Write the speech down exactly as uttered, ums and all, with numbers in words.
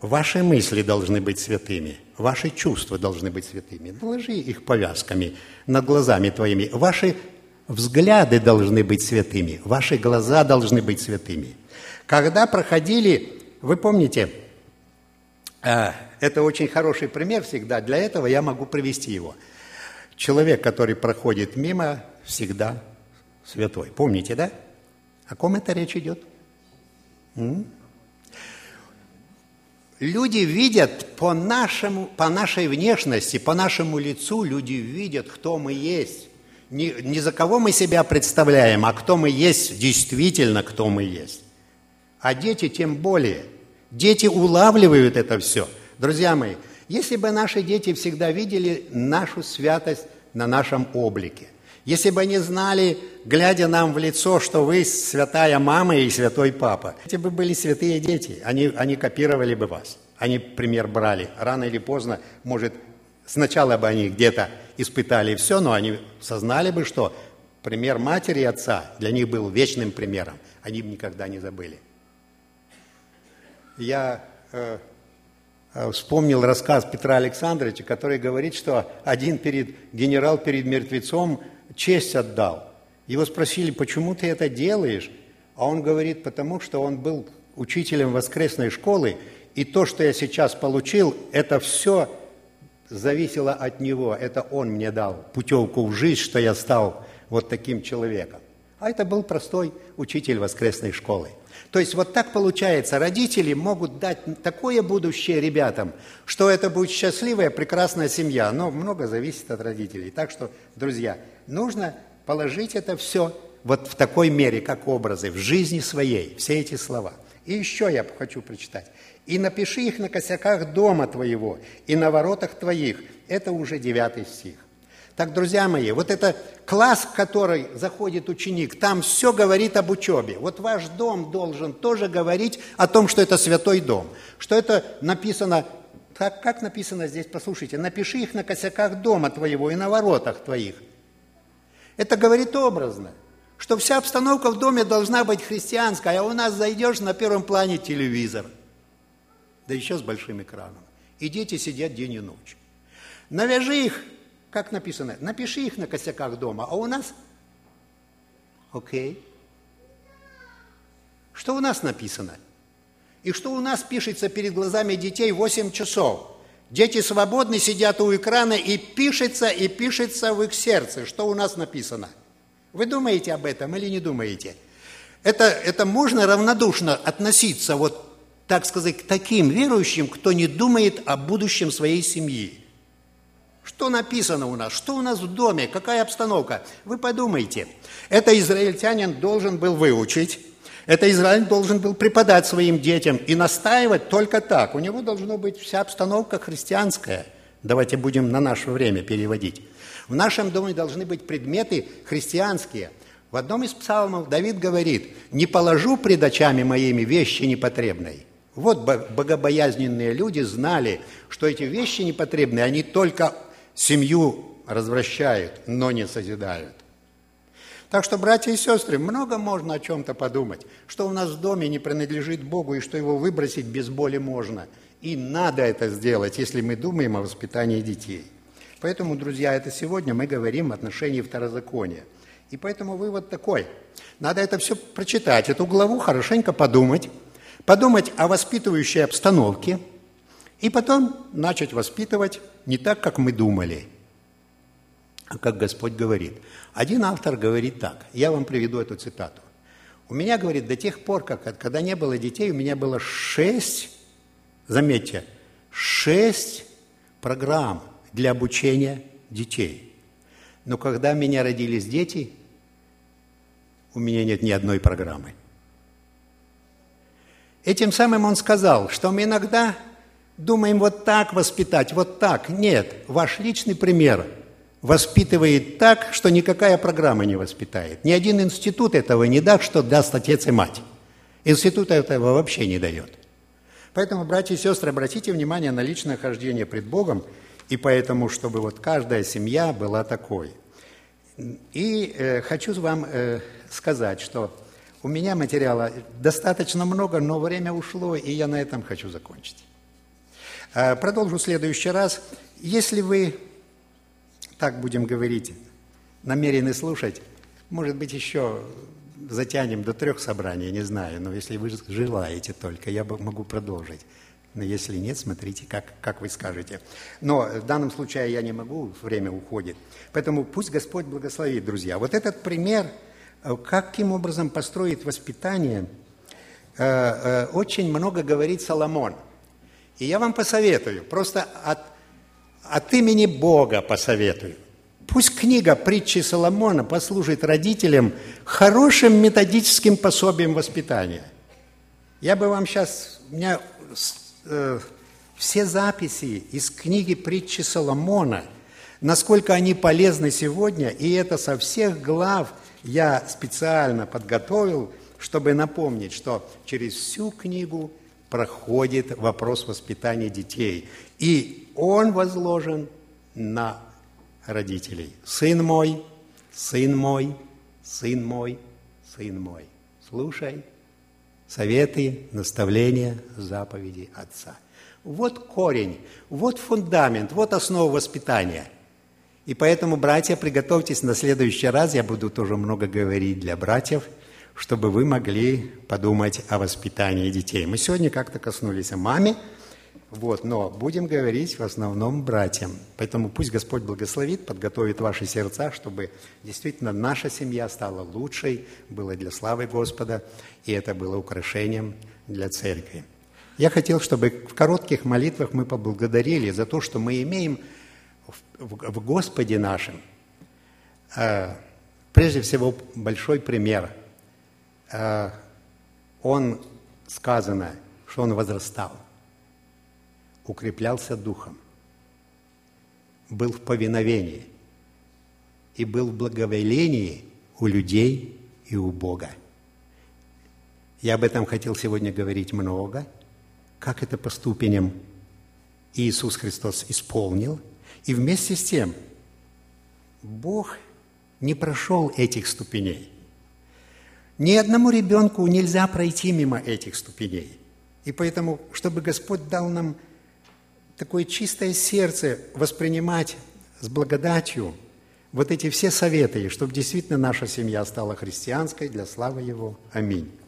Ваши мысли должны быть святыми, ваши чувства должны быть святыми. Наложи их повязками над глазами твоими. Ваши взгляды должны быть святыми, ваши глаза должны быть святыми. Когда проходили, вы помните, это очень хороший пример всегда, для этого я могу привести его. Человек, который проходит мимо, всегда святой. Помните, да? О ком это речь идет? М? Люди видят по нашему, по нашей внешности, по нашему лицу, люди видят, кто мы есть. Не, не за кого мы себя представляем, а кто мы есть, действительно, кто мы есть. А дети тем более. Дети улавливают это все. Друзья мои, если бы наши дети всегда видели нашу святость на нашем облике, если бы они знали, глядя нам в лицо, что вы святая мама и святой папа, эти бы были святые дети, они, они копировали бы вас, они пример брали. Рано или поздно, может, сначала бы они где-то испытали все, но они сознали бы, что пример матери и отца для них был вечным примером, они бы никогда не забыли. Я э, э, вспомнил рассказ Петра Александровича, который говорит, что один перед, генерал перед мертвецом честь отдал. Его спросили, почему ты это делаешь? А он говорит, потому что он был учителем воскресной школы, и то, что я сейчас получил, это все зависело от него. Это он мне дал путевку в жизнь, что я стал вот таким человеком. А это был простой учитель воскресной школы. То есть вот так получается, родители могут дать такое будущее ребятам, что это будет счастливая, прекрасная семья. Но много зависит от родителей. Так что, друзья, нужно положить это все вот в такой мере, как образы, в жизни своей, все эти слова. И еще я хочу прочитать. «И напиши их на косяках дома твоего, и на воротах твоих». Это уже девятый стих. Так, друзья мои, вот это класс, в который заходит ученик, там все говорит об учебе. Вот ваш дом должен тоже говорить о том, что это святой дом. Что это написано, как, как написано здесь, послушайте, «Напиши их на косяках дома твоего и на воротах твоих». Это говорит образно, что вся обстановка в доме должна быть христианская, а у нас зайдешь, на первом плане телевизор, да еще с большим экраном. И дети сидят день и ночь. Навяжи их, как написано, напиши их на косяках дома, а у нас, окей, что у нас написано? И что у нас пишется перед глазами детей восемь часов? Дети свободны, сидят у экрана, и пишется, и пишется в их сердце. Что у нас написано? Вы думаете об этом или не думаете? Это, это можно равнодушно относиться, вот, так сказать, к таким верующим, кто не думает о будущем своей семьи. Что написано у нас? Что у нас в доме? Какая обстановка? Вы подумайте. Это израильтянин должен был выучить, это Израиль должен был преподать своим детям и настаивать только так. У него должна быть вся обстановка христианская. Давайте будем на наше время переводить. В нашем доме должны быть предметы христианские. В одном из псалмов Давид говорит: «Не положу пред очами моими вещи непотребной». Вот богобоязненные люди знали, что эти вещи непотребные, они только семью развращают, но не созидают. Так что, братья и сестры, много можно о чем-то подумать, что у нас в доме не принадлежит Богу и что его выбросить без боли можно. И надо это сделать, если мы думаем о воспитании детей. Поэтому, друзья, это сегодня мы говорим в отношении второзакония. И поэтому вывод такой. Надо это все прочитать, эту главу хорошенько подумать, подумать о воспитывающей обстановке и потом начать воспитывать не так, как мы думали, а как Господь говорит. Один автор говорит так, я вам приведу эту цитату. У меня, говорит, до тех пор, как, когда не было детей, у меня было шесть, заметьте, шесть программ для обучения детей. Но когда у меня родились дети, у меня нет ни одной программы. Этим самым он сказал, что мы иногда думаем вот так воспитать, вот так. Нет, ваш личный пример воспитывает так, что никакая программа не воспитает. Ни один институт этого не даст, что даст отец и мать. Институт этого вообще не дает. Поэтому, братья и сестры, обратите внимание на личное хождение пред Богом, и поэтому, чтобы вот каждая семья была такой. И э, хочу вам э, сказать, что у меня материала достаточно много, но время ушло, и я на этом хочу закончить. Продолжу в следующий раз. Если вы, так будем говорить, намерены слушать, может быть, еще затянем до трех собраний, не знаю, но если вы желаете только, я могу продолжить. Но если нет, смотрите, как, как вы скажете. Но в данном случае я не могу, время уходит. Поэтому пусть Господь благословит, друзья. Вот этот пример, каким образом построить воспитание, очень много говорит Соломон. И я вам посоветую, просто от, от имени Бога посоветую. Пусть книга «Притчи Соломона» послужит родителям хорошим методическим пособием воспитания. Я бы вам сейчас... У меня э, все записи из книги «Притчи Соломона», насколько они полезны сегодня, и это со всех глав я специально подготовил, чтобы напомнить, что через всю книгу проходит вопрос воспитания детей. И он возложен на родителей. Сын мой, сын мой, сын мой, сын мой. Слушай советы, наставления, заповеди Отца. Вот корень, вот фундамент, вот основа воспитания. И поэтому, братья, приготовьтесь на следующий раз, я буду тоже много говорить для братьев, чтобы вы могли подумать о воспитании детей. Мы сегодня как-то коснулись о маме, вот, но будем говорить в основном братьям. Поэтому пусть Господь благословит, подготовит ваши сердца, чтобы действительно наша семья стала лучшей, было для славы Господа, и это было украшением для церкви. Я хотел, чтобы в коротких молитвах мы поблагодарили за то, что мы имеем в, в Господе нашем, э, прежде всего, большой пример. Э, он, сказано, что он возрастал, укреплялся духом, был в повиновении и был в благоволении у людей и у Бога. Я об этом хотел сегодня говорить много, как это по ступеням Иисус Христос исполнил. И вместе с тем Бог не прошел этих ступеней. Ни одному ребенку нельзя пройти мимо этих ступеней. И поэтому, чтобы Господь дал нам такое чистое сердце воспринимать с благодатью вот эти все советы, и чтобы действительно наша семья стала христианской для славы Его. Аминь.